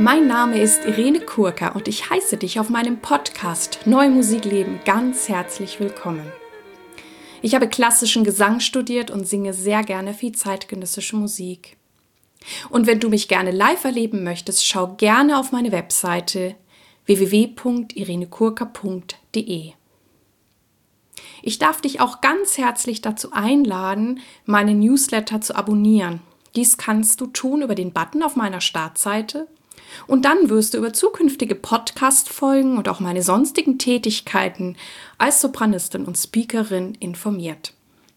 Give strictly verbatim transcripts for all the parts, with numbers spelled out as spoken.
Mein Name ist Irene Kurka und ich heiße dich auf meinem Podcast Neue Musik leben ganz herzlich willkommen. Ich habe klassischen Gesang studiert und singe sehr gerne viel zeitgenössische Musik. Und wenn du mich gerne live erleben möchtest, schau gerne auf meine Webseite w w w punkt irenekurka punkt d e. Ich darf dich auch ganz herzlich dazu einladen, meinen Newsletter zu abonnieren. Dies kannst du tun über den Button auf meiner Startseite und dann wirst du über zukünftige Podcast-Folgen und auch meine sonstigen Tätigkeiten als Sopranistin und Speakerin informiert.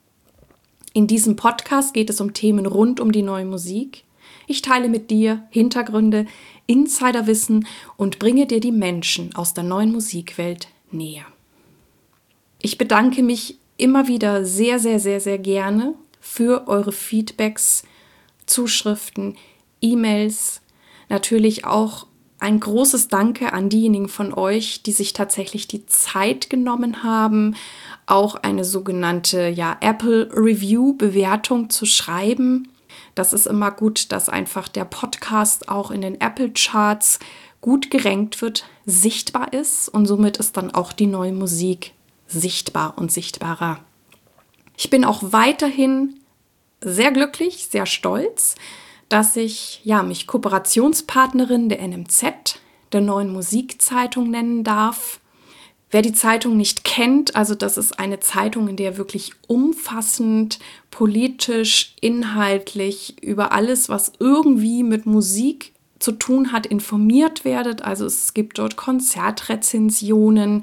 In diesem Podcast geht es um Themen rund um die neue Musik. Ich teile mit dir Hintergründe, Insiderwissen und bringe dir die Menschen aus der neuen Musikwelt näher. Ich bedanke mich immer wieder sehr, sehr, sehr, sehr gerne für eure Feedbacks, Zuschriften, E-Mails. Natürlich auch ein großes Danke an diejenigen von euch, die sich tatsächlich die Zeit genommen haben, auch eine sogenannte ja, Apple Review Bewertung zu schreiben. Das ist immer gut, dass einfach der Podcast auch in den Apple Charts gut gerankt wird, sichtbar ist und somit ist dann auch die neue Musik sichtbar und sichtbarer. Ich bin auch weiterhin sehr glücklich, sehr stolz, dass ich ja, mich Kooperationspartnerin der N M Z, der Neuen Musikzeitung, nennen darf. Wer die Zeitung nicht kennt, also das ist eine Zeitung, in der wirklich umfassend, politisch, inhaltlich über alles, was irgendwie mit Musik zu tun hat, informiert werdet. Also es gibt dort Konzertrezensionen,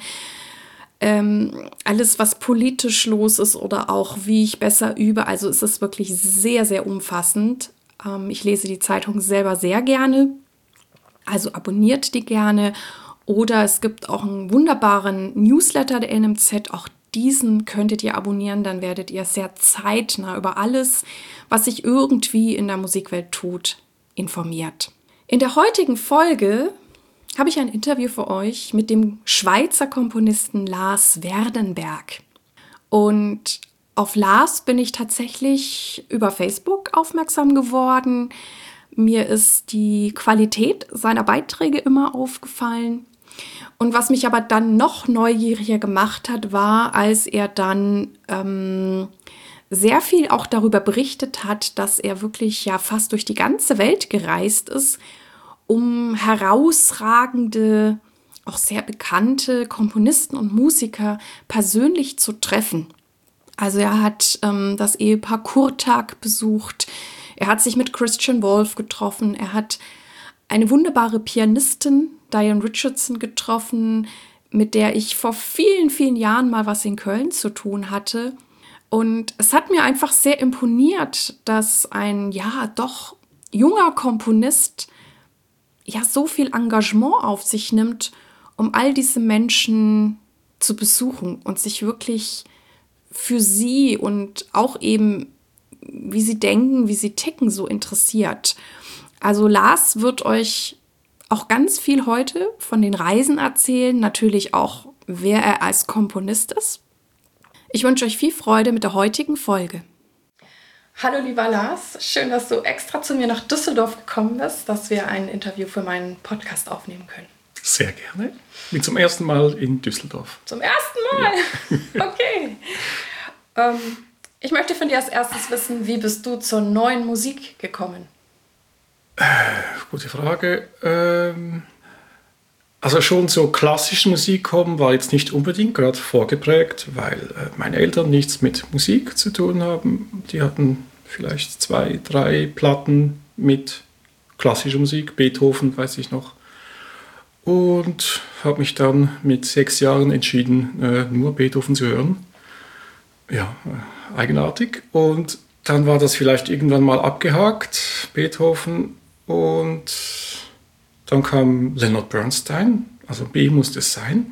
ähm, alles, was politisch los ist oder auch wie ich besser übe. Also es ist wirklich sehr, sehr umfassend. Ähm, ich lese die Zeitung selber sehr gerne, also abonniert die gerne. Oder es gibt auch einen wunderbaren Newsletter der N M Z, auch diesen könntet ihr abonnieren, dann werdet ihr sehr zeitnah über alles, was sich irgendwie in der Musikwelt tut, informiert. In der heutigen Folge habe ich ein Interview für euch mit dem Schweizer Komponisten Lars Werdenberg. Und auf Lars bin ich tatsächlich über Facebook aufmerksam geworden. Mir ist die Qualität seiner Beiträge immer aufgefallen. Und was mich aber dann noch neugieriger gemacht hat, war, als er dann ähm, sehr viel auch darüber berichtet hat, dass er wirklich ja fast durch die ganze Welt gereist ist, um herausragende, auch sehr bekannte Komponisten und Musiker persönlich zu treffen. Also er hat ähm, das Ehepaar Kurtag besucht, er hat sich mit Christian Wolff getroffen, er hat eine wunderbare Pianistin, Diane Richardson, getroffen, mit der ich vor vielen, vielen Jahren mal was in Köln zu tun hatte. Und es hat mir einfach sehr imponiert, dass ein, ja, doch junger Komponist ja so viel Engagement auf sich nimmt, um all diese Menschen zu besuchen und sich wirklich für sie und auch eben, wie sie denken, wie sie ticken, so interessiert. Also Lars wird euch auch ganz viel heute von den Reisen erzählen, natürlich auch, wer er als Komponist ist. Ich wünsche euch viel Freude mit der heutigen Folge. Hallo lieber Lars, schön, dass du extra zu mir nach Düsseldorf gekommen bist, dass wir ein Interview für meinen Podcast aufnehmen können. Sehr gerne. Bin zum ersten Mal in Düsseldorf. Zum ersten Mal? Ja. Okay. ähm, ich möchte von dir als erstes wissen, wie bist du zur neuen Musik gekommen? Äh, gute Frage. Ähm, also schon zur klassischen Musik kommen war jetzt nicht unbedingt gerade vorgeprägt, weil äh, meine Eltern nichts mit Musik zu tun haben. Die hatten vielleicht zwei, drei Platten mit klassischer Musik, Beethoven, weiß ich noch. Und habe mich dann mit sechs Jahren entschieden, äh, nur Beethoven zu hören. Ja, äh, eigenartig. Und dann war das vielleicht irgendwann mal abgehakt, Beethoven. Und dann kam Leonard Bernstein, also B musste es sein.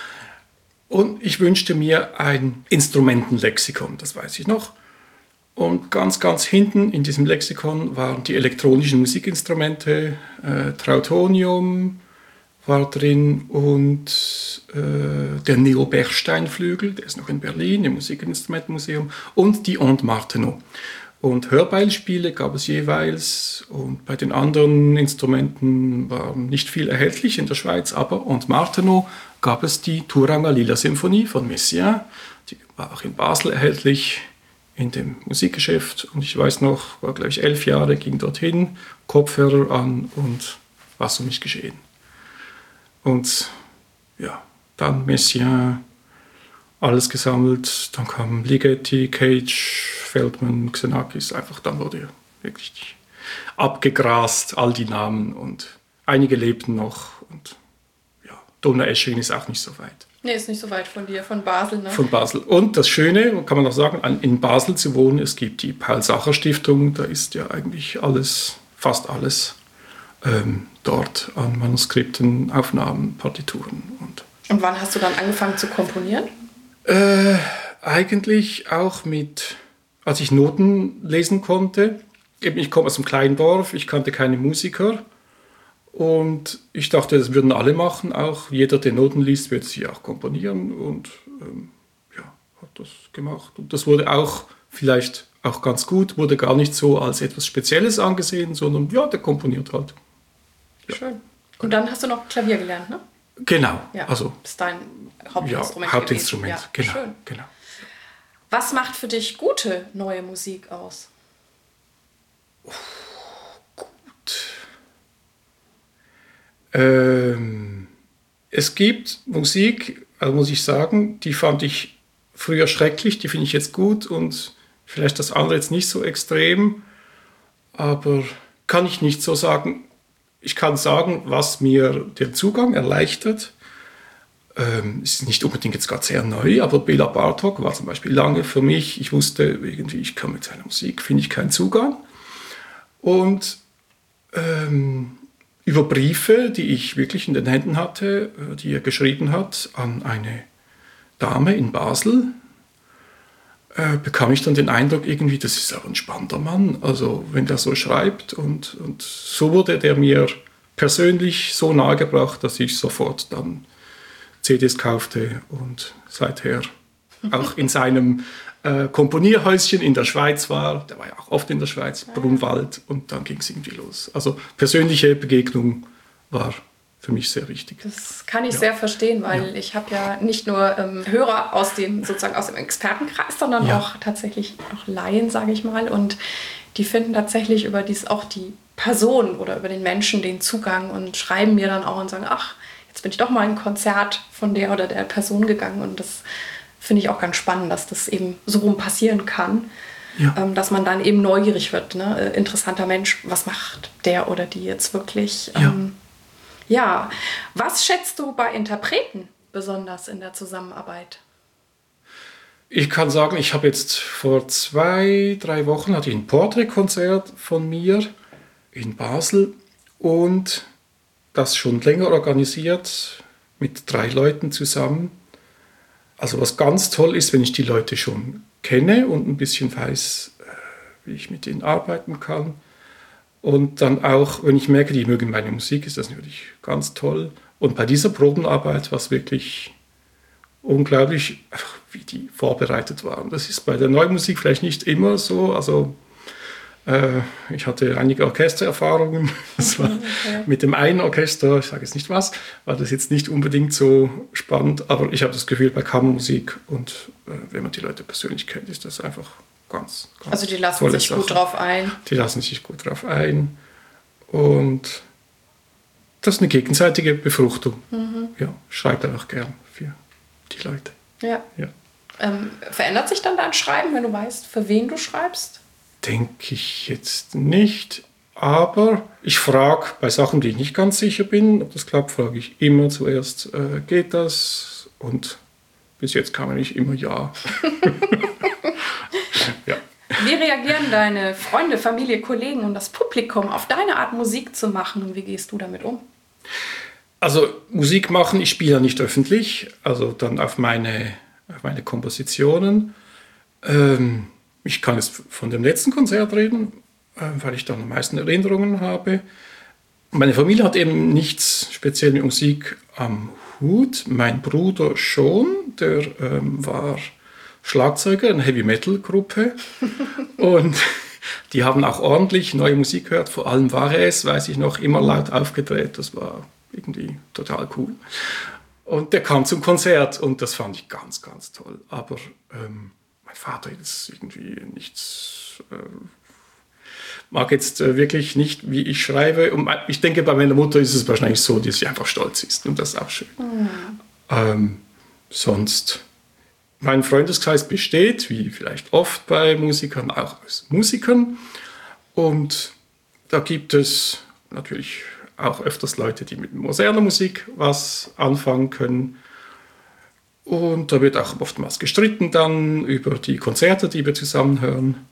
Und ich wünschte mir ein Instrumentenlexikon, das weiß ich noch. Und ganz, ganz hinten in diesem Lexikon waren die elektronischen Musikinstrumente, äh, Trautonium war drin und äh, der Neo-Bechstein-Flügel, der ist noch in Berlin im Musikinstrumentenmuseum, und die Aunt Martenot. Und Hörbeispiele gab es jeweils. Und bei den anderen Instrumenten war nicht viel erhältlich in der Schweiz. Aber und Marteno gab es die Thuranger Lila Symphonie von Messiaen. Die war auch in Basel erhältlich, in dem Musikgeschäft. Und ich weiß noch, war glaube ich elf Jahre, ging dorthin, Kopfhörer an und was um mich geschehen. Und ja, dann Messiaen, alles gesammelt. Dann kam Ligeti, Cage, Feldman, Xenakis. Einfach dann wurde wirklich abgegrast, all die Namen. Und einige lebten noch. Und ja, Donaueschingen ist auch nicht so weit. Nee, ist nicht so weit von dir, von Basel, ne? Von Basel. Und das Schöne, kann man noch sagen, in Basel zu wohnen, es gibt die Paul-Sacher-Stiftung, da ist ja eigentlich alles, fast alles ähm, dort an Manuskripten, Aufnahmen, Partituren. Und, und wann hast du dann angefangen zu komponieren? Äh, eigentlich auch mit, als ich Noten lesen konnte. Eben, ich komme aus einem kleinen Dorf, ich kannte keine Musiker. Und ich dachte, das würden alle machen, auch jeder, der Noten liest, wird sie auch komponieren und ähm, ja, hat das gemacht. Und das wurde auch vielleicht auch ganz gut, wurde gar nicht so als etwas Spezielles angesehen, sondern ja, der komponiert halt. Ja. Schön. Und dann hast du noch Klavier gelernt, ne? Genau. Ja, also, das ist dein Hauptinstrument. Ja, Hauptinstrument, ja, genau, schön. genau. Was macht für dich gute neue Musik aus? Oh, gut. Ähm, es gibt Musik, also muss ich sagen, die fand ich früher schrecklich, die finde ich jetzt gut und vielleicht das andere jetzt nicht so extrem, aber kann ich nicht so sagen. Ich kann sagen, was mir den Zugang erleichtert. Ähm, es ist nicht unbedingt jetzt gerade sehr neu, aber Béla Bartók war zum Beispiel lange für mich. Ich wusste irgendwie, ich kann mit seiner Musik, finde ich keinen Zugang. Und ähm, über Briefe, die ich wirklich in den Händen hatte, die er geschrieben hat an eine Dame in Basel, äh, bekam ich dann den Eindruck, irgendwie, das ist aber ein spannender Mann, also wenn der so schreibt. Und, und so wurde der mir persönlich so nahegebracht, dass ich sofort dann C Ds kaufte und seither auch in seinem äh, Komponierhäuschen in der Schweiz war. Der war ja auch oft in der Schweiz, Brunwald, und dann ging es irgendwie los. Also persönliche Begegnung war für mich sehr wichtig. Das kann ich ja. sehr verstehen, weil ja. ich habe ja nicht nur ähm, Hörer aus dem, sozusagen aus dem Expertenkreis, sondern ja. auch tatsächlich auch Laien, sage ich mal. Und die finden tatsächlich über dies auch die Person oder über den Menschen den Zugang und schreiben mir dann auch und sagen, ach, jetzt bin ich doch mal in ein Konzert von der oder der Person gegangen. Und das finde ich auch ganz spannend, dass das eben so rum passieren kann. Ja. Ähm, dass man dann eben neugierig wird. Ne? Äh, interessanter Mensch, was macht der oder die jetzt wirklich? Ähm, ja. ja, was schätzt du bei Interpreten besonders in der Zusammenarbeit? Ich kann sagen, ich habe jetzt vor zwei, drei Wochen hatte ich ein Porträtkonzert von mir in Basel und das schon länger organisiert mit drei Leuten zusammen. Also was ganz toll ist, wenn ich die Leute schon kenne und ein bisschen weiß, wie ich mit ihnen arbeiten kann. Und dann auch, wenn ich merke, die mögen meine Musik, ist das natürlich ganz toll. Und bei dieser Probenarbeit war es wirklich unglaublich, wie die vorbereitet waren. Das ist bei der Neumusik vielleicht nicht immer so. Also äh, ich hatte einige Orchestererfahrungen. Das war okay. Mit dem einen Orchester, ich sage jetzt nicht was, war das jetzt nicht unbedingt so spannend. Aber ich habe das Gefühl, bei Kammermusik und äh, wenn man die Leute persönlich kennt, ist das einfach ganz, ganz Also die lassen sich Sache. gut drauf ein. Die lassen sich gut drauf ein. Und das ist eine gegenseitige Befruchtung. Mhm. Ja, schreibt er auch gern für die Leute. Ja. ja. Ähm, verändert sich dann dein Schreiben, wenn du weißt, für wen du schreibst? Denke ich jetzt nicht. Aber ich frage bei Sachen, die ich nicht ganz sicher bin, ob das klappt, frage ich immer zuerst, äh, geht das? Und bis jetzt kam eigentlich immer ja. ja. Wie reagieren deine Freunde, Familie, Kollegen und das Publikum auf deine Art, Musik zu machen? Und wie gehst du damit um? Also Musik machen, ich spiele ja nicht öffentlich, also dann auf meine, auf meine Kompositionen. Ähm, ich kann jetzt von dem letzten Konzert reden, äh, weil ich dann am meisten Erinnerungen habe. Meine Familie hat eben nichts speziell mit Musik am Hut. Mein Bruder schon, der ähm, war Schlagzeuger in einer Heavy-Metal-Gruppe. Und Die haben auch ordentlich neue Musik gehört, vor allem Varese, weiß ich noch, immer laut aufgedreht. Das war irgendwie total cool. Und der kam zum Konzert und das fand ich ganz, ganz toll. Aber ähm, mein Vater ist irgendwie nichts... Äh, mag jetzt äh, wirklich nicht, wie ich schreibe. Und ich denke, bei meiner Mutter ist es wahrscheinlich so, dass sie einfach stolz ist. Und das ist auch schön. Mhm. Ähm, sonst... Mein Freundeskreis besteht, wie vielleicht oft bei Musikern, auch aus Musikern. Und da gibt es natürlich auch öfters Leute, die mit moderner Musik was anfangen können. Und da wird auch oftmals gestritten dann über die Konzerte, die wir zusammen hören.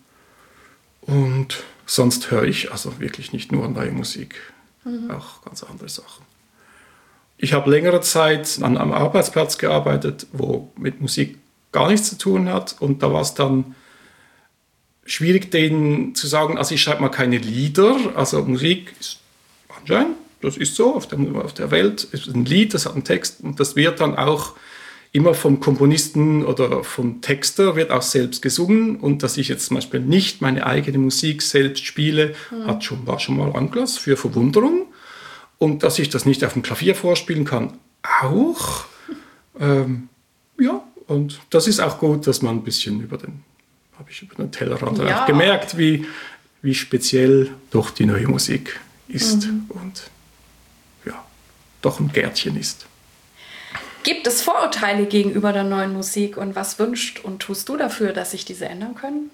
Und sonst höre ich also wirklich nicht nur neue Musik, mhm. auch ganz andere Sachen. Ich habe längere Zeit an einem Arbeitsplatz gearbeitet, wo mit Musik gar nichts zu tun hat. Und da war es dann schwierig, denen zu sagen, also ich schreibe mal keine Lieder. Also Musik ist anscheinend, das ist so, auf der, auf der Welt ist ein Lied, das hat einen Text und das wird dann auch immer vom Komponisten oder vom Texter wird auch selbst gesungen. Und dass ich jetzt zum Beispiel nicht meine eigene Musik selbst spiele, mhm. hat schon, war schon mal Anlass für Verwunderung. Und dass ich das nicht auf dem Klavier vorspielen kann, auch. Ähm, ja. Und das ist auch gut, dass man ein bisschen über den, habe ich über den Tellerrand ja. gemerkt, wie, wie speziell doch die neue Musik ist mhm. und ja, doch ein Gärtchen ist. Gibt es Vorurteile gegenüber der neuen Musik und was wünscht und tust du dafür, dass sich diese ändern können?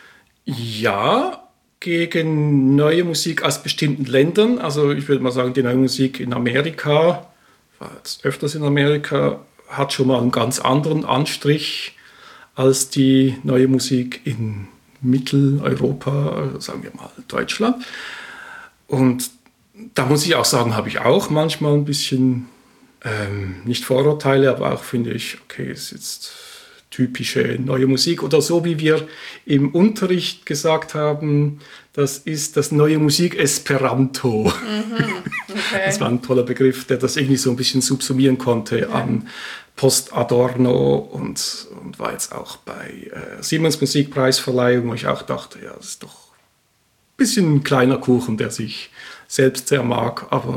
Ja, gegen neue Musik aus bestimmten Ländern. Also ich würde mal sagen, die neue Musik in Amerika, ich war jetzt öfters in Amerika, hat schon mal einen ganz anderen Anstrich als die neue Musik in Mitteleuropa, sagen wir mal Deutschland. Und da muss ich auch sagen, habe ich auch manchmal ein bisschen, ähm, nicht Vorurteile, aber auch finde ich, okay, es ist jetzt typische neue Musik. Oder so wie wir im Unterricht gesagt haben, das ist das neue Musik Esperanto. Mhm, okay. Das war ein toller Begriff, der das irgendwie so ein bisschen subsumieren konnte ja. an Post-Adorno und, und war jetzt auch bei äh, Siemens Musikpreisverleihung, wo ich auch dachte, ja, das ist doch ein bisschen ein kleiner Kuchen, der sich selbst sehr mag, aber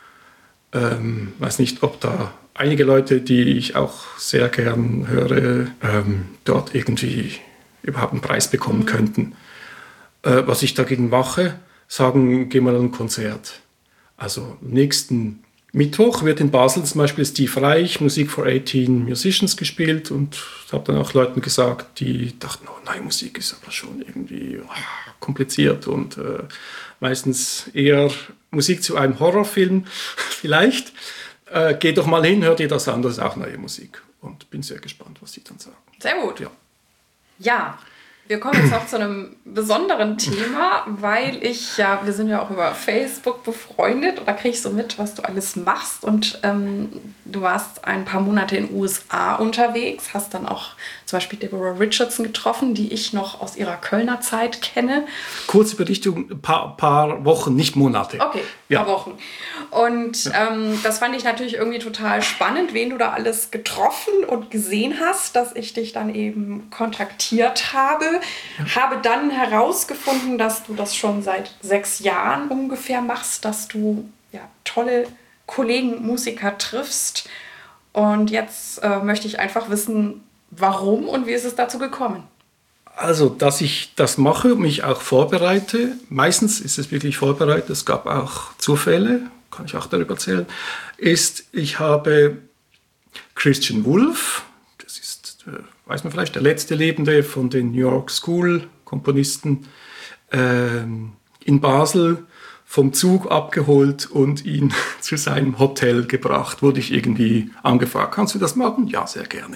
ähm, weiß nicht, ob da einige Leute, die ich auch sehr gern höre, ähm, dort irgendwie überhaupt einen Preis bekommen mhm. könnten. Äh, was ich dagegen mache, sagen, geh mal an ein Konzert. Also nächsten Mittwoch wird in Basel zum Beispiel Steve Reich Musik for achtzehn Musicians gespielt und ich habe dann auch Leuten gesagt, die dachten, oh nein, Musik ist aber schon irgendwie oh, kompliziert und äh, meistens eher Musik zu einem Horrorfilm vielleicht. Äh, geh doch mal hin, hör dir das an, das ist auch neue Musik. Und bin sehr gespannt, was sie dann sagen. Sehr gut. Ja. Ja, wir kommen jetzt noch zu einem besonderen Thema, weil ich ja, wir sind ja auch über Facebook befreundet und da kriege ich so mit, was du alles machst und ähm, du warst ein paar Monate in den U S A unterwegs, hast dann auch zum Beispiel Deborah Richardson getroffen, die ich noch aus ihrer Kölner Zeit kenne. Kurze Berichtigung, ein paar, paar Wochen, nicht Monate. Okay, ein ja. paar Wochen. Und ja. ähm, das fand ich natürlich irgendwie total spannend, wen du da alles getroffen und gesehen hast, dass ich dich dann eben kontaktiert habe. Ja. Habe dann herausgefunden, dass du das schon seit sechs Jahren ungefähr machst, dass du ja, tolle Kollegen, Musiker triffst. Und jetzt äh, möchte ich einfach wissen, warum und wie ist es dazu gekommen? Also, dass ich das mache und mich auch vorbereite. Meistens ist es wirklich vorbereitet. Es gab auch Zufälle, kann ich auch darüber erzählen. Ist, ich habe Christian Wolff, das ist, weiß man vielleicht, der letzte Lebende von den New York School Komponisten, ähm, in Basel vom Zug abgeholt und ihn zu seinem Hotel gebracht. Wurde ich irgendwie angefragt, kannst du das machen? Ja, sehr gerne.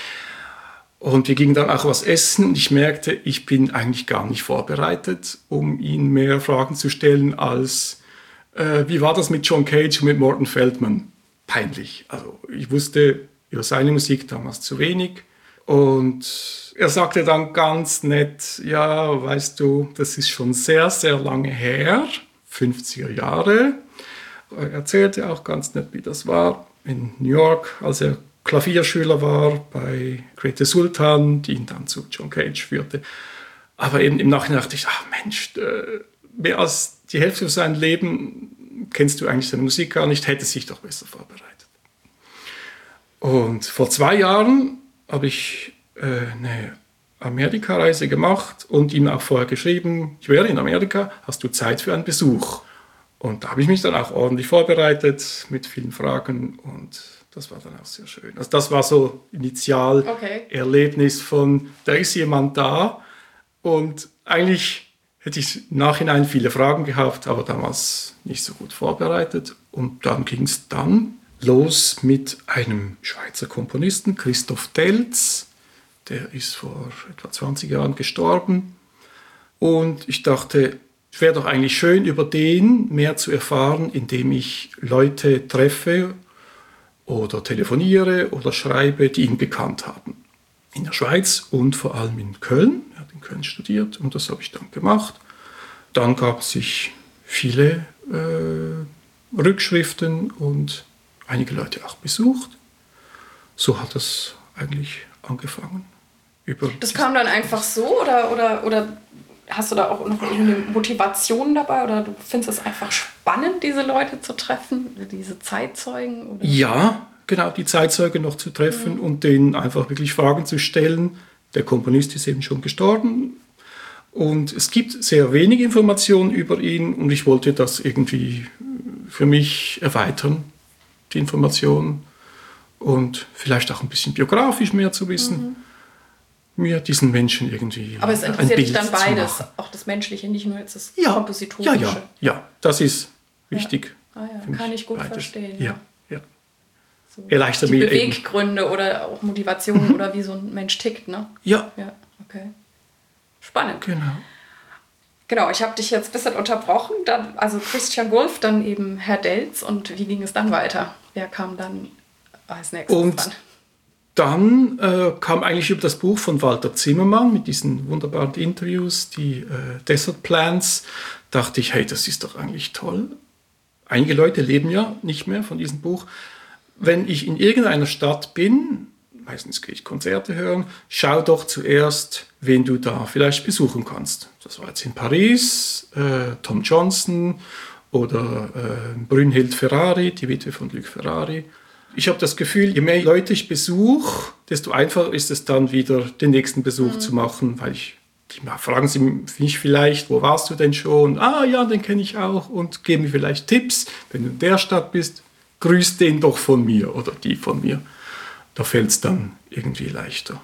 Und wir gingen dann auch was essen und ich merkte, ich bin eigentlich gar nicht vorbereitet, um ihn mehr Fragen zu stellen als, äh, wie war das mit John Cage und mit Morton Feldman? Peinlich. Also ich wusste über seine Musik damals zu wenig. Und er sagte dann ganz nett, ja, weißt du, das ist schon sehr, sehr lange her, fünfziger Jahre. Er erzählte auch ganz nett, wie das war in New York, als er Klavierschüler war bei Grete Sultan, die ihn dann zu John Cage führte. Aber eben im Nachhinein dachte ich, ach Mensch, äh, mehr als die Hälfte von seinem Leben kennst du eigentlich seine Musik gar nicht, hätte sich doch besser vorbereitet. Und vor zwei Jahren habe ich äh, eine Amerikareise gemacht und ihm auch vorher geschrieben, ich wäre in Amerika, hast du Zeit für einen Besuch? Und da habe ich mich dann auch ordentlich vorbereitet mit vielen Fragen und das war dann auch sehr schön. Also das war so initial okay. Erlebnis von, da ist jemand da und eigentlich hätte ich im Nachhinein viele Fragen gehabt, aber damals nicht so gut vorbereitet. Und dann ging es dann los mit einem Schweizer Komponisten, Christoph Delz. Der ist vor etwa zwanzig Jahren gestorben. Und ich dachte, es wäre doch eigentlich schön, über den mehr zu erfahren, indem ich Leute treffe oder telefoniere oder schreibe, die ihn gekannt haben. In der Schweiz und vor allem in Köln. Er hat in Köln studiert und das habe ich dann gemacht. Dann gab es sich viele äh, Rückschriften und einige Leute auch besucht. So hat es eigentlich angefangen. Über das kam dann einfach so oder, oder, oder hast du da auch noch eine Motivation dabei oder du findest es einfach spannend, diese Leute zu treffen, diese Zeitzeugen? Oder? Ja, genau, die Zeitzeugen noch zu treffen mhm. und denen einfach wirklich Fragen zu stellen. Der Komponist ist eben schon gestorben und es gibt sehr wenig Informationen über ihn und ich wollte das irgendwie für mich erweitern, die Informationen und vielleicht auch ein bisschen biografisch mehr zu wissen. Mhm. Mir diesen Menschen irgendwie aber es interessiert dich dann beides, auch das Menschliche, nicht nur jetzt das ja, Kompositorische. Ja, ja, ja, das ist wichtig. Ja. Ah, ja. Kann ich gut beides. verstehen. Ja, ja. So Erleichtert die mir Beweggründe eben. Oder auch Motivationen mhm. oder wie so ein Mensch tickt, ne? Ja. Ja, okay. Spannend. Genau. Genau, ich habe dich jetzt ein bisschen unterbrochen. Dann, also Christian Wulff, dann eben Herr Delz. Und wie ging es dann weiter? Wer kam dann als nächstes und dran? Dann äh, kam eigentlich über das Buch von Walter Zimmermann mit diesen wunderbaren Interviews, die äh, Desert Plants, dachte ich, hey, das ist doch eigentlich toll. Einige Leute leben ja nicht mehr von diesem Buch. Wenn ich in irgendeiner Stadt bin, meistens gehe ich Konzerte hören, schau doch zuerst, wen du da vielleicht besuchen kannst. Das war jetzt in Paris, äh, Tom Johnson oder äh, Brünnhild Ferrari, die Witwe von Luc Ferrari. Ich habe das Gefühl, je mehr Leute ich besuche, desto einfacher ist es dann wieder, den nächsten Besuch mhm. zu machen, weil ich, die fragen sie mich vielleicht, wo warst du denn schon? Ah ja, den kenne ich auch und geben mir vielleicht Tipps. Wenn du in der Stadt bist, grüß den doch von mir oder die von mir. Da fällt es dann irgendwie leichter.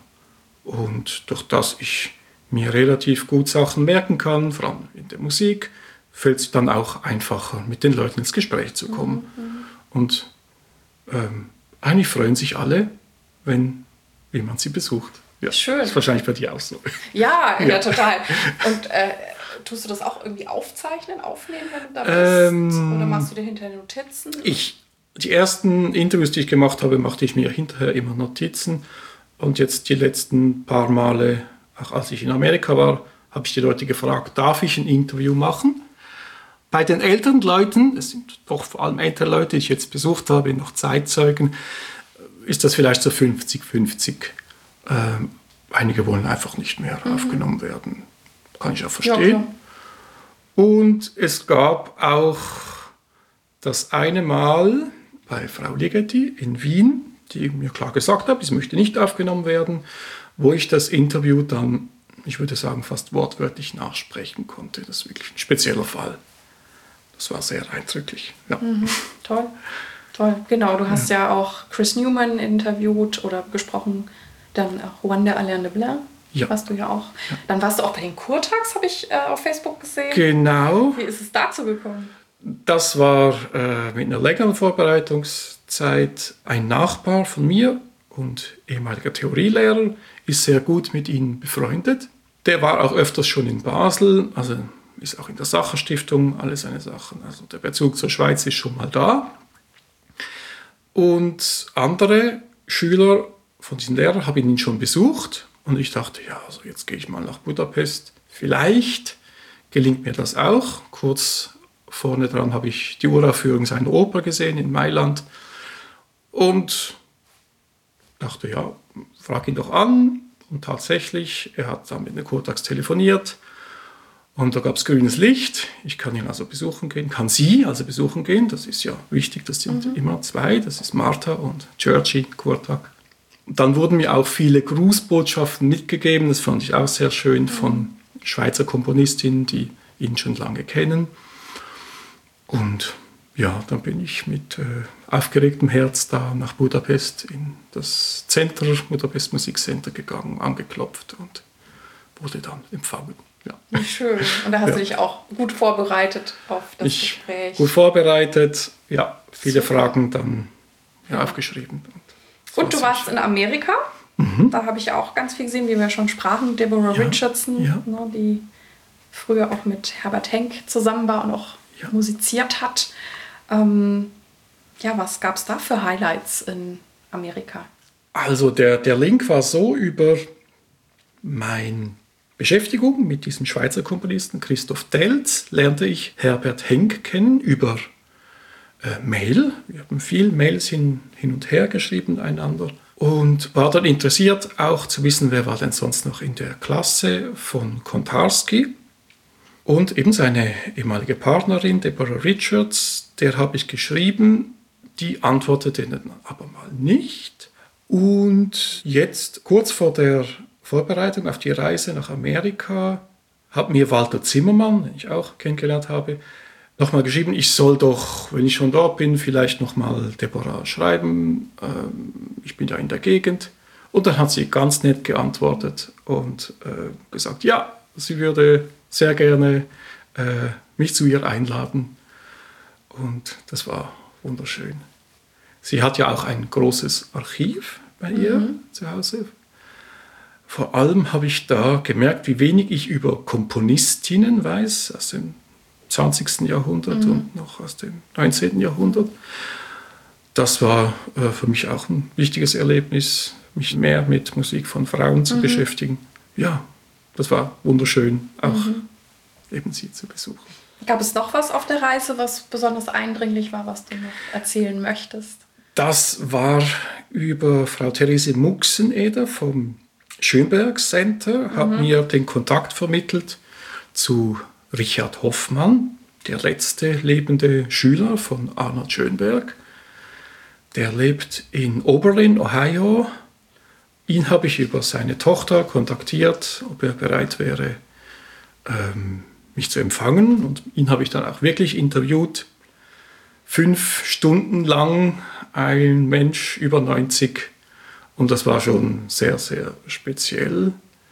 Und durch das ich mir relativ gut Sachen merken kann, vor allem in der Musik, fällt es dann auch einfacher, mit den Leuten ins Gespräch zu kommen. Mhm. Und Ähm, eigentlich freuen sich alle, wenn jemand sie besucht. Ja, schön. Das ist wahrscheinlich bei dir auch so. Ja, ja, ja total. Und äh, tust du das auch irgendwie aufzeichnen, aufnehmen, wenn du da bist? Ähm, Oder machst du dir hinterher Notizen? Ich, die ersten Interviews, die ich gemacht habe, machte ich mir hinterher immer Notizen. Und jetzt die letzten paar Male, auch als ich in Amerika war, habe ich die Leute gefragt, darf ich ein Interview machen? Bei den älteren Leuten, es sind doch vor allem ältere Leute, die ich jetzt besucht habe, noch Zeitzeugen, ist das vielleicht so fünfzig fünfzig. Ähm, einige wollen einfach nicht mehr mhm. aufgenommen werden. Kann ich auch verstehen. Ja, und es gab auch das eine Mal bei Frau Ligeti in Wien, die mir klar gesagt hat, sie möchte nicht aufgenommen werden, wo ich das Interview dann, ich würde sagen, fast wortwörtlich nachsprechen konnte. Das ist wirklich ein spezieller Fall. Das war sehr eindrücklich. Ja. Mhm, toll, toll. Genau, du hast ja. ja auch Chris Newman interviewt oder gesprochen, dann Juan de Alain de Blanc. Ja. Warst du ja auch. Ja. Dann warst du auch bei den Kurtags, habe ich äh, auf Facebook gesehen. Genau. Wie ist es dazu gekommen? Das war äh, mit einer längeren Vorbereitungszeit ein Nachbar von mir und ehemaliger Theorielehrer, ist sehr gut mit ihm befreundet. Der war auch öfters schon in Basel, also ist auch in der Sacher-Stiftung, alle seine Sachen. Also der Bezug zur Schweiz ist schon mal da. Und andere Schüler von diesem Lehrer haben ihn schon besucht. Und ich dachte, ja, also jetzt gehe ich mal nach Budapest. Vielleicht gelingt mir das auch. Kurz vorne dran habe ich die Uraufführung seiner Oper gesehen in Mailand. Und dachte, ja, frag ihn doch an. Und tatsächlich, er hat dann mit den Kurtax telefoniert und da gab es grünes Licht. Ich kann ihn also besuchen gehen, kann sie also besuchen gehen. Das ist ja wichtig, das sind mhm. immer zwei. Das ist Martha und Georgie Kurtak. Dann wurden mir auch viele Grußbotschaften mitgegeben. Das fand ich auch sehr schön mhm. von Schweizer Komponistinnen, die ihn schon lange kennen. Und ja, dann bin ich mit äh, aufgeregtem Herz da nach Budapest in das Center, Budapest Musikcenter gegangen, angeklopft und wurde dann empfangen. Ja. Wie schön. Und da hast ja. du dich auch gut vorbereitet auf das ich Gespräch. Gut vorbereitet, ja, viele Super. Fragen dann ja, aufgeschrieben. Und, und du warst schön. in Amerika. Mhm. Da habe ich auch ganz viel gesehen, wie wir schon sprachen. Deborah ja. Richardson, ja. Ne, die früher auch mit Herbert Henk zusammen war und auch ja. musiziert hat. Ähm, ja, was gab es da für Highlights in Amerika? Also der, der Link war so über meine Beschäftigung mit diesem Schweizer Komponisten Christoph Delz lernte ich Herbert Henk kennen über äh, Mail. Wir haben viel Mails hin, hin und her geschrieben einander und war dann interessiert auch zu wissen, wer war denn sonst noch in der Klasse von Kontarski. Und eben seine ehemalige Partnerin, Deborah Richards, der habe ich geschrieben, die antwortete dann aber mal nicht. Und jetzt, kurz vor der Vorbereitung auf die Reise nach Amerika, hat mir Walter Zimmermann, den ich auch kennengelernt habe, nochmal geschrieben, ich soll doch, wenn ich schon dort bin, vielleicht nochmal Deborah schreiben, ähm, ich bin ja in der Gegend. Und dann hat sie ganz nett geantwortet und äh, gesagt, ja, sie würde sehr gerne äh, mich zu ihr einladen. Und das war wunderschön. Sie hat ja auch ein großes Archiv bei ihr mhm. zu Hause. Vor allem habe ich da gemerkt, wie wenig ich über Komponistinnen weiß, aus dem zwanzigsten Jahrhundert mhm. und noch aus dem neunzehnten Jahrhundert. Das war äh, für mich auch ein wichtiges Erlebnis, mich mehr mit Musik von Frauen zu mhm. beschäftigen. Ja, das war wunderschön, auch mhm. eben sie zu besuchen. Gab es noch was auf der Reise, was besonders eindringlich war, was du noch erzählen möchtest? Das war über Frau Therese Muxeneder vom Schönberg Center, mhm. hat mir den Kontakt vermittelt zu Richard Hoffmann, der letzte lebende Schüler von Arnold Schönberg. Der lebt in Oberlin, Ohio. Ihn habe ich über seine Tochter kontaktiert, ob er bereit wäre, ähm, mich zu empfangen. Und ihn habe ich dann auch wirklich interviewt. Fünf Stunden lang ein Mensch über neunzig. Und das war schon sehr, sehr speziell.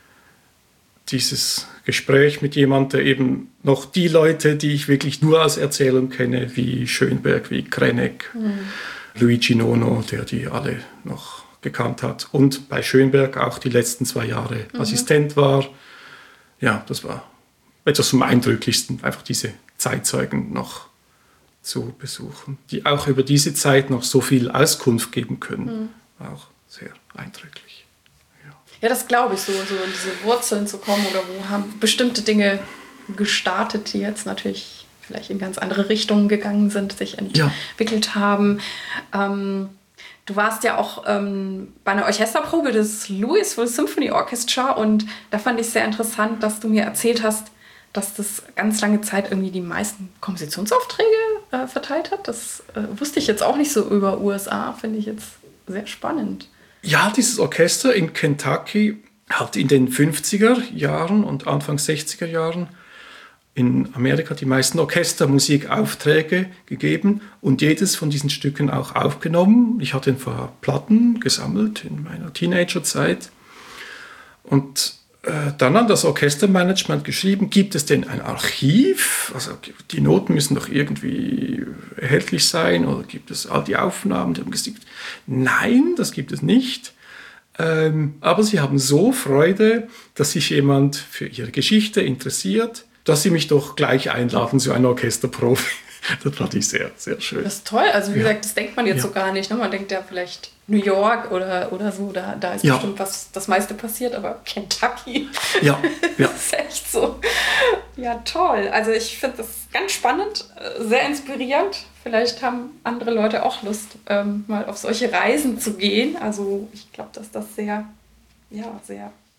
Dieses Gespräch mit jemandem, der eben noch die Leute, die ich wirklich nur als Erzählung kenne, wie Schönberg, wie Krenek, mhm. Luigi Nono, der die alle noch gekannt hat. Und bei Schönberg auch die letzten zwei Jahre mhm. Assistent war. Ja, das war etwas vom Eindrücklichsten, einfach diese Zeitzeugen noch zu besuchen, die auch über diese Zeit noch so viel Auskunft geben können. Mhm. Auch sehr eindrücklich. Ja, ja, das glaube ich so, so in diese Wurzeln zu kommen oder wo haben bestimmte Dinge gestartet, die jetzt natürlich vielleicht in ganz andere Richtungen gegangen sind, sich entwickelt ja. haben. Ähm, du warst ja auch ähm, bei einer Orchesterprobe des Louisville Symphony Orchestra und da fand ich sehr interessant, dass du mir erzählt hast, dass das ganz lange Zeit irgendwie die meisten Kompositionsaufträge äh, verteilt hat. Das äh, wusste ich jetzt auch nicht so über U S A, finde ich jetzt sehr spannend. Ja, dieses Orchester in Kentucky hat in den fünfziger Jahren und Anfang sechziger Jahren in Amerika die meisten Orchestermusikaufträge gegeben und jedes von diesen Stücken auch aufgenommen. Ich hatte ein paar Platten gesammelt in meiner Teenagerzeit und äh, dann an das Orchestermanagement geschrieben, gibt es denn ein Archiv? Also die Noten müssen doch irgendwie erhältlich sein oder gibt es all die Aufnahmen? Die haben gesagt, nein, das gibt es nicht. Ähm, aber sie haben so Freude, dass sich jemand für ihre Geschichte interessiert, dass sie mich doch gleich einladen zu einer Orchesterprobe. Das fand ich sehr, sehr schön. Das ist toll. Also wie ja. gesagt, das denkt man jetzt ja. so gar nicht. Ne? Man denkt ja vielleicht New York oder, oder so, da, da ist ja. bestimmt was, das meiste passiert, aber Kentucky, ja. Ja. das ist echt so. Ja, toll. Also ich finde das ganz spannend, sehr inspirierend. Vielleicht haben andere Leute auch Lust, ähm, mal auf solche Reisen zu gehen. Also ich glaube, dass das sehr, ja, sehr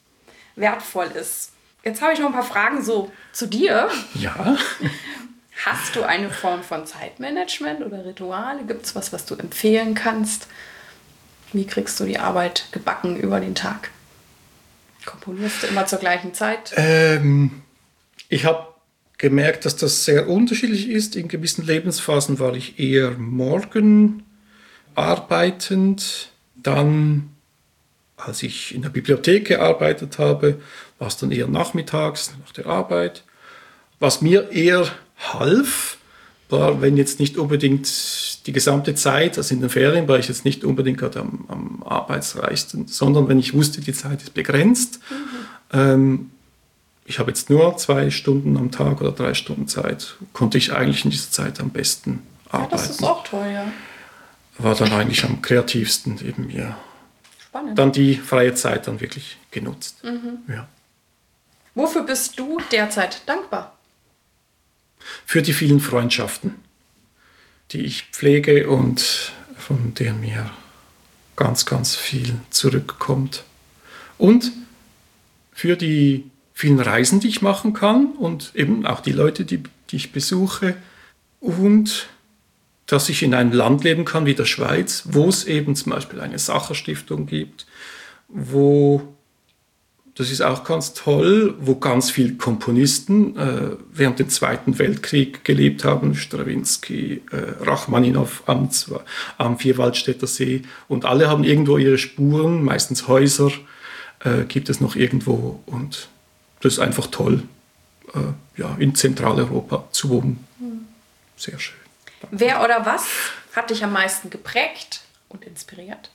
wertvoll ist. Jetzt habe ich noch ein paar Fragen so zu dir. Ja. Hast du eine Form von Zeitmanagement oder Rituale? Gibt es was, was du empfehlen kannst? Wie kriegst du die Arbeit gebacken über den Tag? Komponierst du immer zur gleichen Zeit? Ähm, ich habe gemerkt, dass das sehr unterschiedlich ist. In gewissen Lebensphasen war ich eher morgen arbeitend. Dann, als ich in der Bibliothek gearbeitet habe, war es dann eher nachmittags nach der Arbeit. Was mir eher half, war, wenn jetzt nicht unbedingt die gesamte Zeit, also in den Ferien war ich jetzt nicht unbedingt gerade am, am arbeitsreichsten, sondern wenn ich wusste, die Zeit ist begrenzt. Mhm. Ähm, ich habe jetzt nur zwei Stunden am Tag oder drei Stunden Zeit, konnte ich eigentlich in dieser Zeit am besten arbeiten. Ja, das ist auch toll, ja. War dann eigentlich am kreativsten eben, ja. Spannend. Dann die freie Zeit dann wirklich genutzt. Mhm. Ja. Wofür bist du derzeit dankbar? Für die vielen Freundschaften, die ich pflege und von denen mir ganz, ganz viel zurückkommt. Und für die vielen Reisen, die ich machen kann und eben auch die Leute, die, die ich besuche. Und dass ich in einem Land leben kann wie der Schweiz, wo es eben zum Beispiel eine Sacher-Stiftung gibt, wo, das ist auch ganz toll, wo ganz viele Komponisten äh, während dem Zweiten Weltkrieg gelebt haben, Strawinsky, äh, Rachmaninow am, am Vierwaldstätter See, und alle haben irgendwo ihre Spuren, meistens Häuser äh, gibt es noch irgendwo, und das ist einfach toll, äh, ja, in Zentraleuropa zu wohnen. Sehr schön. Wer oder was hat dich am meisten geprägt und inspiriert?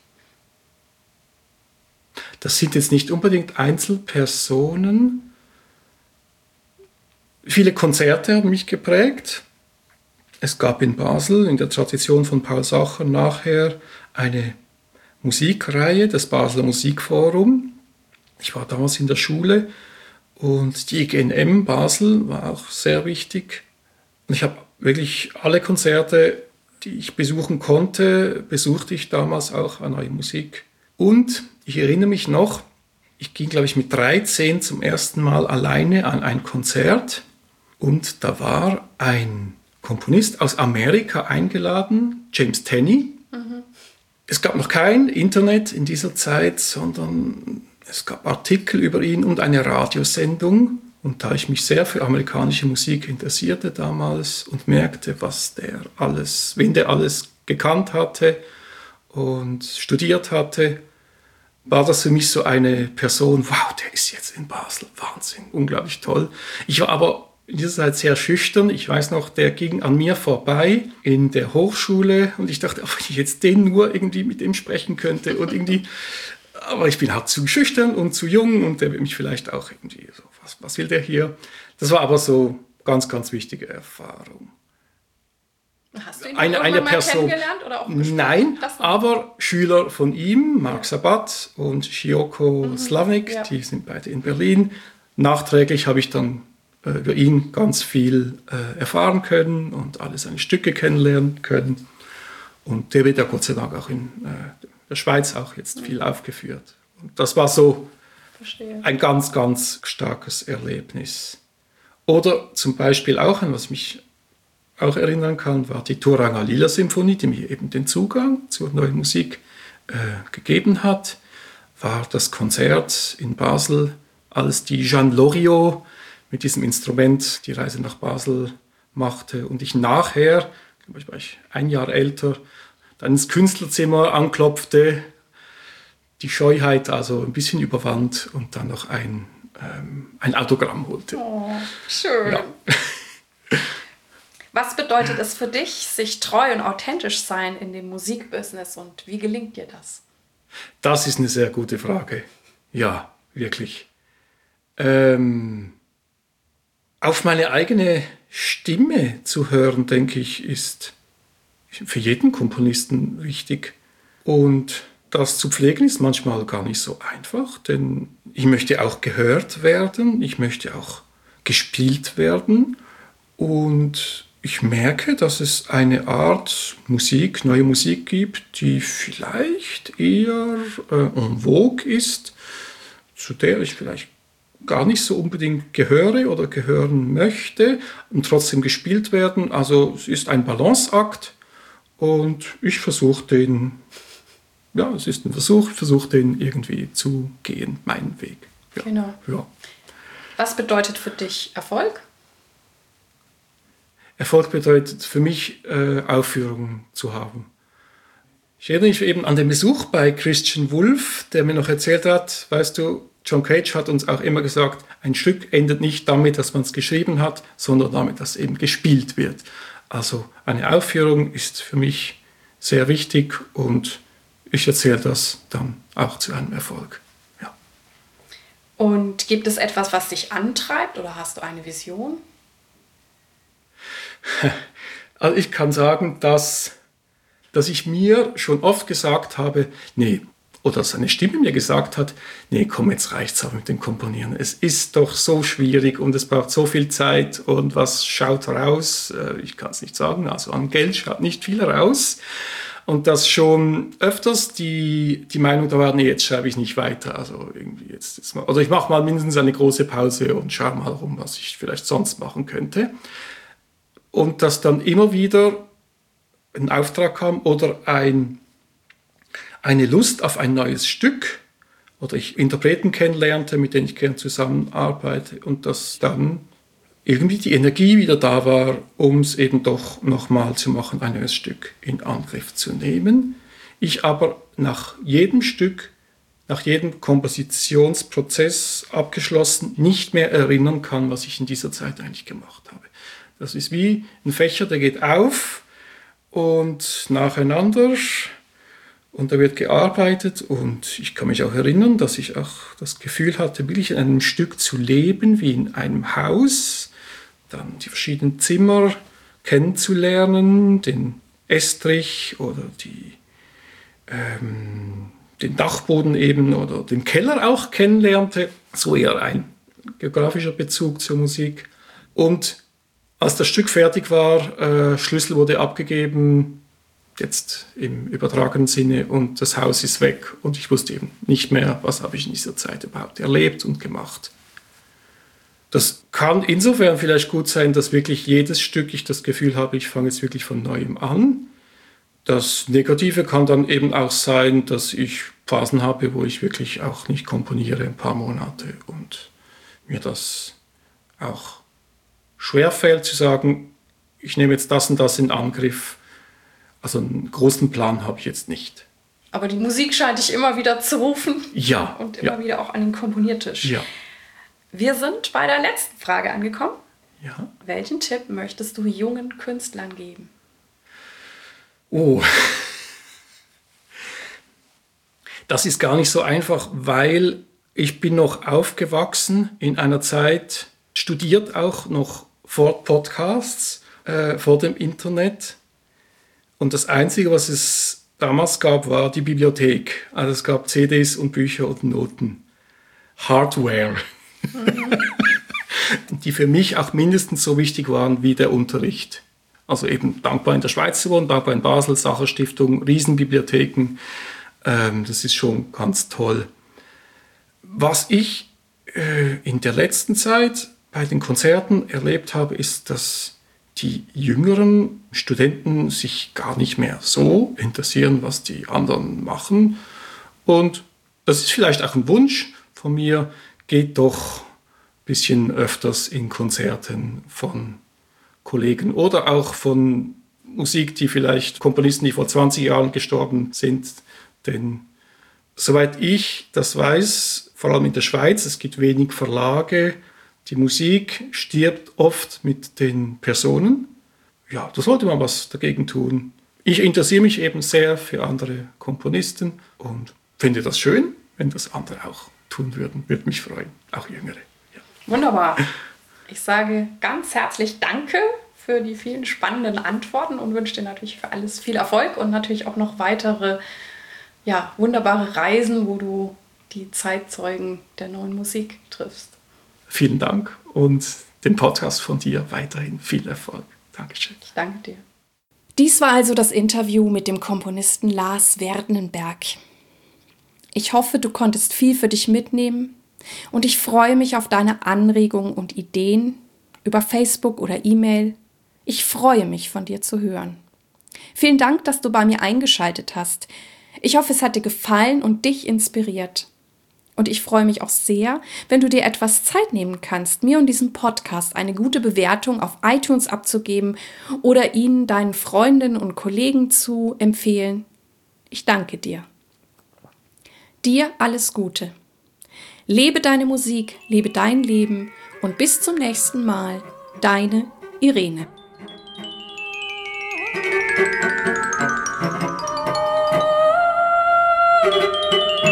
Das sind jetzt nicht unbedingt Einzelpersonen. Viele Konzerte haben mich geprägt. Es gab in Basel, in der Tradition von Paul Sacher, nachher eine Musikreihe, das Basler Musikforum. Ich war damals in der Schule und die I G N M Basel war auch sehr wichtig. Und ich habe wirklich alle Konzerte, die ich besuchen konnte, besuchte ich damals auch an Neue Musik. Und ich erinnere mich noch, ich ging, glaube ich, mit dreizehn zum ersten Mal alleine an ein Konzert. Und da war ein Komponist aus Amerika eingeladen, James Tenney. Mhm. Es gab noch kein Internet in dieser Zeit, sondern es gab Artikel über ihn und eine Radiosendung. Und da ich mich sehr für amerikanische Musik interessierte damals und merkte, was der alles, wen der alles gekannt hatte und studiert hatte, war das für mich so eine Person, wow, der ist jetzt in Basel, Wahnsinn, unglaublich toll. Ich war aber in dieser Zeit sehr schüchtern. Ich weiß noch, der ging an mir vorbei in der Hochschule und ich dachte, ob ich jetzt den nur irgendwie mit ihm sprechen könnte und irgendwie, aber ich bin halt zu schüchtern und zu jung und der will mich vielleicht auch irgendwie so, was, was will der hier? Das war aber so ganz, ganz wichtige Erfahrung. Hast du ihn eine, eine mal Person, kennengelernt oder auch nein, aber Schüler von ihm, Mark ja. Sabat und Shioko mhm. Slavnik, ja. die sind beide in Berlin. Nachträglich habe ich dann äh, über ihn ganz viel äh, erfahren können und alle seine Stücke kennenlernen können. Und der wird ja Gott sei Dank auch in äh, der Schweiz auch jetzt mhm. viel aufgeführt. Und das war so Verstehe. ein ganz, ganz starkes Erlebnis. Oder zum Beispiel auch, an was mich auch erinnern kann, war die Turanga Lila Symphonie, die mir eben den Zugang zur neuen Musik äh, gegeben hat, war das Konzert in Basel, als die Jeanne Loriot mit diesem Instrument die Reise nach Basel machte und ich nachher, ich war ich ein Jahr älter, dann ins Künstlerzimmer anklopfte, die Scheuheit also ein bisschen überwand und dann noch ein, ähm, ein Autogramm holte. Oh, schön. Ja. Was bedeutet es für dich, sich treu und authentisch sein in dem Musikbusiness und wie gelingt dir das? Das ist eine sehr gute Frage. Ja, wirklich. Ähm, auf meine eigene Stimme zu hören, denke ich, ist für jeden Komponisten wichtig. Und das zu pflegen ist manchmal gar nicht so einfach, denn ich möchte auch gehört werden, ich möchte auch gespielt werden und ich merke, dass es eine Art Musik, neue Musik gibt, die vielleicht eher äh, en vogue ist, zu der ich vielleicht gar nicht so unbedingt gehöre oder gehören möchte und trotzdem gespielt werden. Also es ist ein Balanceakt und ich versuche den, ja, es ist ein Versuch, ich versuche den irgendwie zu gehen, meinen Weg. Ja. Genau. Ja. Was bedeutet für dich Erfolg? Erfolg bedeutet für mich, äh, Aufführungen zu haben. Ich erinnere mich eben an den Besuch bei Christian Wulff, der mir noch erzählt hat, weißt du, John Cage hat uns auch immer gesagt, ein Stück endet nicht damit, dass man es geschrieben hat, sondern damit, dass eben gespielt wird. Also eine Aufführung ist für mich sehr wichtig und ich erzähle das dann auch zu einem Erfolg. Ja. Und gibt es etwas, was dich antreibt oder hast du eine Vision? Also ich kann sagen, dass, dass ich mir schon oft gesagt habe, nee, oder dass eine Stimme mir gesagt hat, nee, komm, jetzt reicht's auch mit dem Komponieren. Es ist doch so schwierig und es braucht so viel Zeit und was schaut raus? Ich kann es nicht sagen, also an Geld schaut nicht viel raus. Und dass schon öfters die, die Meinung da war, nee, jetzt schreibe ich nicht weiter. Also irgendwie jetzt, jetzt mal, also ich mache mal mindestens eine große Pause und schaue mal rum, was ich vielleicht sonst machen könnte. Und dass dann immer wieder ein Auftrag kam oder ein eine Lust auf ein neues Stück oder ich Interpreten kennenlernte, mit denen ich gerne zusammenarbeite und dass dann irgendwie die Energie wieder da war, um es eben doch nochmal zu machen, ein neues Stück in Angriff zu nehmen. Ich aber nach jedem Stück, nach jedem Kompositionsprozess abgeschlossen, nicht mehr erinnern kann, was ich in dieser Zeit eigentlich gemacht habe. Das ist wie ein Fächer, der geht auf und nacheinander. Und da wird gearbeitet und ich kann mich auch erinnern, dass ich auch das Gefühl hatte, wirklich in einem Stück zu leben, wie in einem Haus, dann die verschiedenen Zimmer kennenzulernen, den Estrich oder die, ähm, den Dachboden eben oder den Keller auch kennenlernte, so eher ein geografischer Bezug zur Musik. Und als das Stück fertig war, äh, Schlüssel wurde abgegeben, jetzt im übertragenen Sinne und das Haus ist weg und ich wusste eben nicht mehr, was habe ich in dieser Zeit überhaupt erlebt und gemacht. Das kann insofern vielleicht gut sein, dass wirklich jedes Stück ich das Gefühl habe, ich fange jetzt wirklich von Neuem an. Das Negative kann dann eben auch sein, dass ich Phasen habe, wo ich wirklich auch nicht komponiere, ein paar Monate und mir das auch schwerfällt zu sagen, ich nehme jetzt das und das in Angriff. Also einen großen Plan habe ich jetzt nicht. Aber die Musik scheint dich immer wieder zu rufen. Ja. Und immer ja. wieder auch an den Komponiertisch. Ja. Wir sind bei der letzten Frage angekommen. Ja. Welchen Tipp möchtest du jungen Künstlern geben? Oh. Das ist gar nicht so einfach, weil ich bin noch aufgewachsen in einer Zeit, studiert auch noch vor Podcasts, äh, vor dem Internet. Und das Einzige, was es damals gab, war die Bibliothek. Also es gab C Ds und Bücher und Noten. Hardware. Mhm. Die für mich auch mindestens so wichtig waren wie der Unterricht. Also eben dankbar in der Schweiz zu wohnen, dankbar in Basel, Sacher-Stiftung, Riesenbibliotheken. Ähm, das ist schon ganz toll. Was ich äh, in der letzten Zeit bei den Konzerten erlebt habe, ist, dass die jüngeren Studenten sich gar nicht mehr so interessieren, was die anderen machen. Und das ist vielleicht auch ein Wunsch von mir, geht doch ein bisschen öfters in Konzerten von Kollegen oder auch von Musik, die vielleicht Komponisten, die vor zwanzig Jahren gestorben sind. Denn soweit ich das weiß, vor allem in der Schweiz, es gibt wenig Verlage, die Musik stirbt oft mit den Personen. Ja, da sollte man was dagegen tun. Ich interessiere mich eben sehr für andere Komponisten und finde das schön, wenn das andere auch tun würden. Würde mich freuen, auch Jüngere. Ja. Wunderbar. Ich sage ganz herzlich Danke für die vielen spannenden Antworten und wünsche dir natürlich für alles viel Erfolg und natürlich auch noch weitere ja, wunderbare Reisen, wo du die Zeitzeugen der neuen Musik triffst. Vielen Dank und den Podcast von dir weiterhin viel Erfolg. Dankeschön. Ich danke dir. Dies war also das Interview mit dem Komponisten Lars Werdenberg. Ich hoffe, du konntest viel für dich mitnehmen. Und ich freue mich auf deine Anregungen und Ideen über Facebook oder E-Mail. Ich freue mich, von dir zu hören. Vielen Dank, dass du bei mir eingeschaltet hast. Ich hoffe, es hat dir gefallen und dich inspiriert. Und ich freue mich auch sehr, wenn du dir etwas Zeit nehmen kannst, mir und diesem Podcast eine gute Bewertung auf iTunes abzugeben oder ihn deinen Freundinnen und Kollegen zu empfehlen. Ich danke dir. Dir alles Gute. Lebe deine Musik, lebe dein Leben und bis zum nächsten Mal, deine Irene. Thank you.